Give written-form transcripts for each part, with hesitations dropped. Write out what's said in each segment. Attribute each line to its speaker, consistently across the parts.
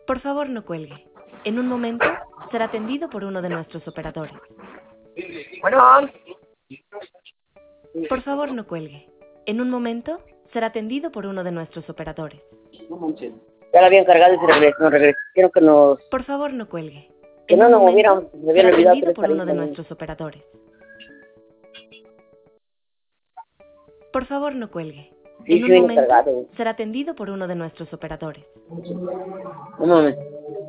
Speaker 1: Por favor, no cuelgue. En un momento será atendido por uno de nuestros operadores.
Speaker 2: Bueno,
Speaker 1: Por favor, no cuelgue. En un momento será atendido por uno de nuestros operadores.
Speaker 2: ya la habían cargado y no regresa. Quiero que nos...
Speaker 1: Por favor, no cuelgue.
Speaker 2: Que
Speaker 1: En
Speaker 2: no
Speaker 1: un
Speaker 2: nos
Speaker 1: momento
Speaker 2: moviéramos, me habían
Speaker 1: será
Speaker 2: olvidado
Speaker 1: atendido
Speaker 2: tres
Speaker 1: por uno de
Speaker 2: también.
Speaker 1: nuestros operadores. Por favor, no cuelgue.
Speaker 2: Sí,
Speaker 1: En
Speaker 2: sí
Speaker 1: un
Speaker 2: viene
Speaker 1: momento
Speaker 2: cargado.
Speaker 1: será atendido por uno de nuestros operadores.
Speaker 2: Un momento.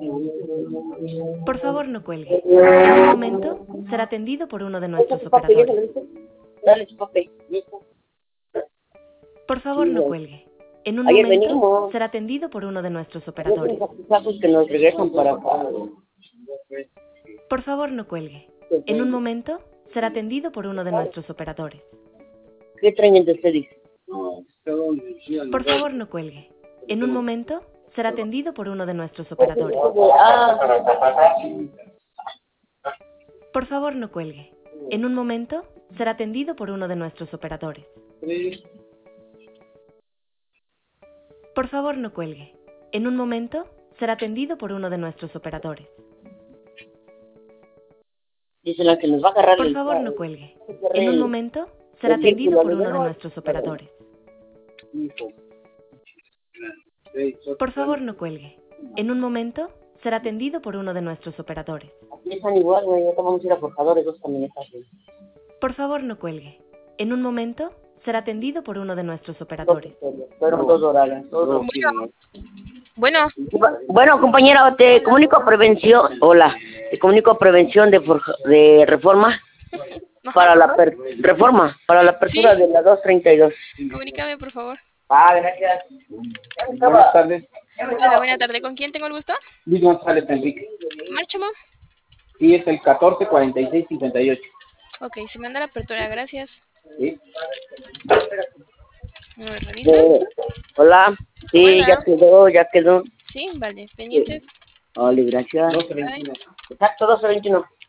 Speaker 1: Por favor, no cuelgue. En un momento será atendido por uno de nuestros operadores.
Speaker 2: Dale su papel. Listo.
Speaker 1: Por favor,
Speaker 2: Sí,
Speaker 1: no
Speaker 2: güey.
Speaker 1: cuelgue. En un
Speaker 2: Ayer
Speaker 1: momento
Speaker 2: venimos.
Speaker 1: será atendido por uno de nuestros
Speaker 2: Yo
Speaker 1: operadores.
Speaker 2: tengo pasajes que nos regresan para acá.
Speaker 1: Por favor, no cuelgue. En un momento será atendido por uno de nuestros operadores.
Speaker 2: ¿Qué traen entre ustedes?
Speaker 1: Por favor, no cuelgue. En un momento será atendido por uno de nuestros operadores. Por favor, no cuelgue. En un momento será atendido por uno de nuestros operadores. Por favor, no cuelgue. En un momento será atendido por uno de nuestros operadores.
Speaker 2: Dice la que nos va a agarrar
Speaker 1: Por
Speaker 2: el...
Speaker 1: favor, no cuelgue. En un momento será atendido por uno de nuestros operadores. Por favor, no cuelgue. En un momento será atendido por uno de nuestros operadores.
Speaker 2: Aquí están igual, güey. Ya vamos a ir a Forjadores, dos camionetas.
Speaker 1: Por favor, no cuelgue. En un momento será atendido por uno de nuestros operadores.
Speaker 2: Fueron dos horarios.
Speaker 3: Bueno,
Speaker 2: Bueno, compañera, te comunico a prevención. Hola. Te comunico a prevención de reforma. Para la reforma. Para la apertura
Speaker 3: Sí.
Speaker 2: de la 232.
Speaker 3: comunícame, por favor.
Speaker 2: Gracias.
Speaker 4: Buenas tardes.
Speaker 3: Hola, buena tarde. ¿Con quién tengo el gusto?
Speaker 4: Luis González Enrique.
Speaker 3: Marcha, mam.
Speaker 4: Sí, es el 144658.
Speaker 3: Ok, se manda la apertura, gracias.
Speaker 4: ¿Sí?
Speaker 3: ¿Me revisa?
Speaker 2: Hola. Sí,
Speaker 3: Hola.
Speaker 2: ya quedó.
Speaker 3: Sí, vale, pendientes.
Speaker 2: Vale, gracias.
Speaker 4: 1221.
Speaker 2: Exacto, 1221.